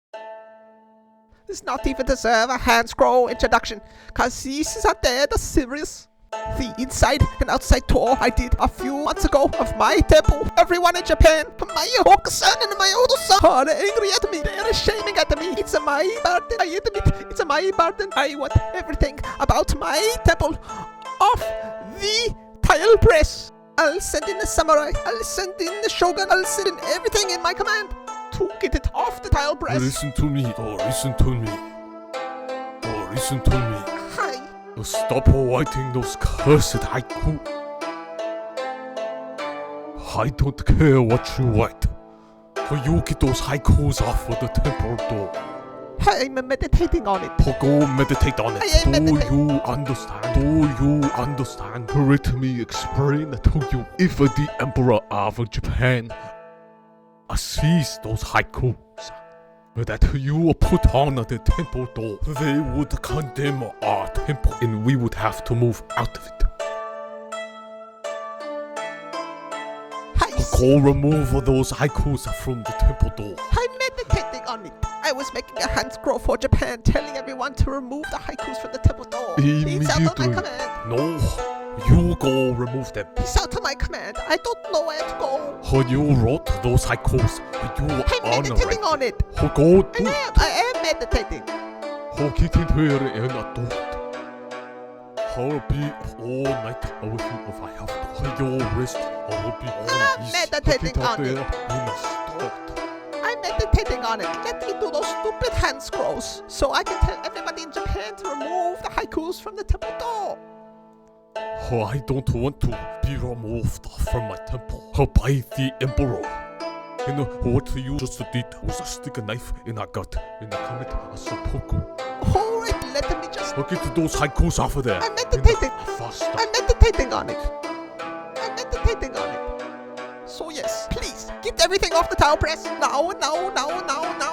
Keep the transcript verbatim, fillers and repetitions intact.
This not even deserve a hand scroll introduction, cause this are dead serious. The inside and outside tour I did a few months ago of my temple. Everyone in Japan, my old son and my old son are angry at me. They're shaming at me. It's my burden. I admit it's my burden. I want everything about my temple off the tile press. I'll send in the samurai. I'll send in the shogun. I'll send in everything in my command to get it off the tile press. Listen to me. Oh, listen to me. Oh, listen to me. Hi. Stop writing those cursed haiku. I don't care what you write. For you get those haikus off of the temple door. I'm meditating on it. Oh, go meditate on it. I am Do meditating. you understand? Do you understand? Let me explain to you. If the Emperor of Japan sees those haikus that you put on the temple door, they would condemn our temple and we would have to move out of it. Hi. Go remove those haikus from the temple door. I'm meditating on it. I was making a hand scroll for Japan, telling everyone to remove the haikus from the temple door. It's out of my Immediately. command. No, you go remove them. It's out of my command. I don't know where to go. Oh, you wrote those haikus. You I'm honor meditating on it. Oh, go I do it. am. I am meditating. Oh, get in here and do it. I'll be all night with you if I have to. Your wrist, I'll be all I'm ease. meditating Get out on there it. and start. I'm meditating on it. Let me do those stupid hand scrolls so I can tell everybody in Japan to remove the haikus from the temple door. Oh, I don't want to be removed from my temple oh, by the emperor. You know what you just did was stick a knife in our gut and commit a seppuku. Alright, let me just... Look at those haikus off of there. I'm meditating. Faster. I'm meditating on it. I'm meditating on it. So yes, please, get everything off the towel press. Now, now, now, now, now.